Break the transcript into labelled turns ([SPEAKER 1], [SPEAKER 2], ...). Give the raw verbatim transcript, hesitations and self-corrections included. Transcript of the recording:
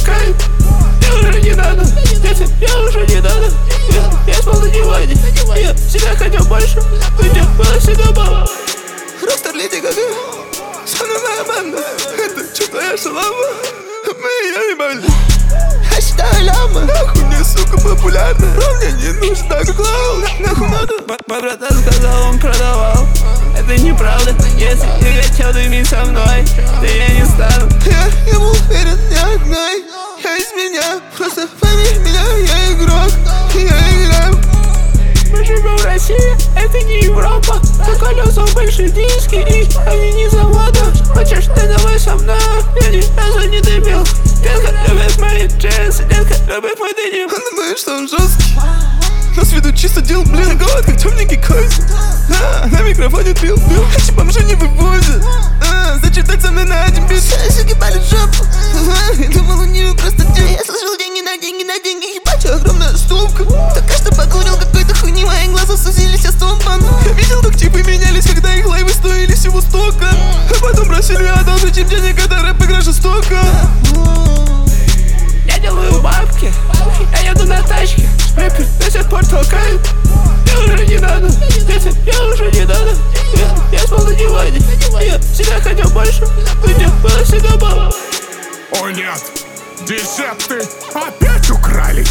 [SPEAKER 1] толкает. Мне уже не надо, дети, я уже не надо. Я, я спал на диване, я всегда хотел больше, но мне было всегда мало. Ростер Леди Гага, со мной моя банда. Это что твоя шалама? Мы ее ебали. Я считаю ляма. Нахуй мне, сука, популярна. Бро, мне не нужна, как клоун. Нахуй надо. Мой братан сказал, он продавал. Это неправда. Если ты хотел дымить со мной, то я не стану. Я ему уверен, не одной. Я из меня, просто пойми меня. Я игрок, я играю. Мы живем в России, это не Европа. На колесах большие диски, и они не завода. Хочешь, ты давай со мной. Я ни разу не дымил. Детка любит мои джинсы, детка любит мой денег. Он думает, что он жесткий. Нас ведут чисто дел, блин, голод, как темненький козик. А, на микрофоне пил, пил, эти бомжи не вывозят. А, зачитать со мной на один бит. Загибали жопу. Я думал, у нее просто день. Я слышал деньги на деньги на деньги. Ебать, огромная стопка. Только что покурил какой-то хуйни, мои глаза сузились, я столбан. Я видел, как типы менялись, когда их лайвы стоили всего стока. А потом просили одолжить им денег, когда рэп игра жестоко. Я делаю бабки, я еду на тачке. Рэпер до сих пор толкает. Мне уже не надо, дети, я уже не надо. Я, я спал на диване, я всегда хотел больше, но мне было всегда мало.
[SPEAKER 2] О нет, десерты опять украли.